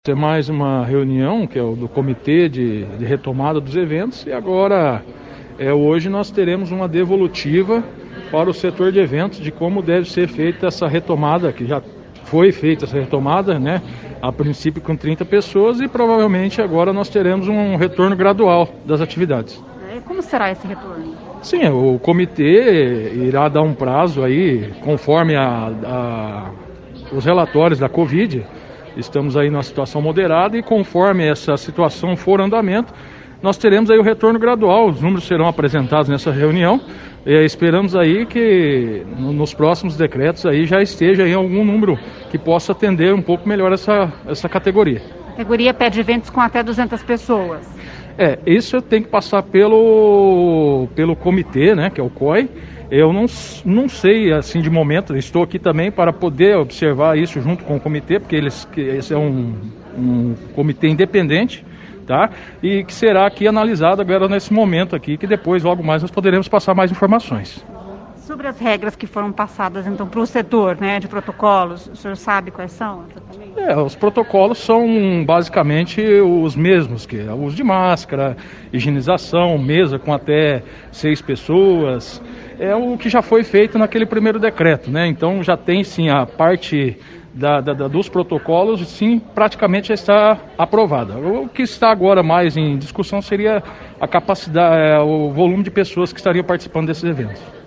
É mais uma reunião, que é o do Comitê de Retomada dos Eventos, e agora, hoje nós teremos uma devolutiva para o setor de eventos de como deve ser feita essa retomada, que já foi feita essa retomada, né, a princípio com 30 pessoas, e provavelmente agora nós teremos um retorno gradual das atividades. Como será esse retorno? Sim, o comitê irá dar um prazo aí, conforme os relatórios da Covid. Estamos aí numa situação moderada e conforme essa situação for andamento, nós teremos aí o retorno gradual, os números serão apresentados nessa reunião. Esperamos aí que nos próximos decretos aí já esteja aí algum número que possa atender um pouco melhor essa categoria. A categoria pede eventos com até 200 pessoas. Isso tem que passar pelo comitê, né, que é o COI. Eu não sei, assim, de momento, estou aqui também para poder observar isso junto com o comitê, porque esse é um comitê independente, tá? E que será aqui analisado agora nesse momento aqui, que depois, logo mais, nós poderemos passar mais informações. Sobre as regras que foram passadas, então, para o setor, né, de protocolos, o senhor sabe quais são exatamente? Os protocolos são basicamente os mesmos, que é o uso de máscara, higienização, mesa com até 6 pessoas, é o que já foi feito naquele primeiro decreto, né? Então já tem sim a parte dos protocolos, sim, praticamente já está aprovada. O que está agora mais em discussão seria a capacidade, o volume de pessoas que estariam participando desses eventos.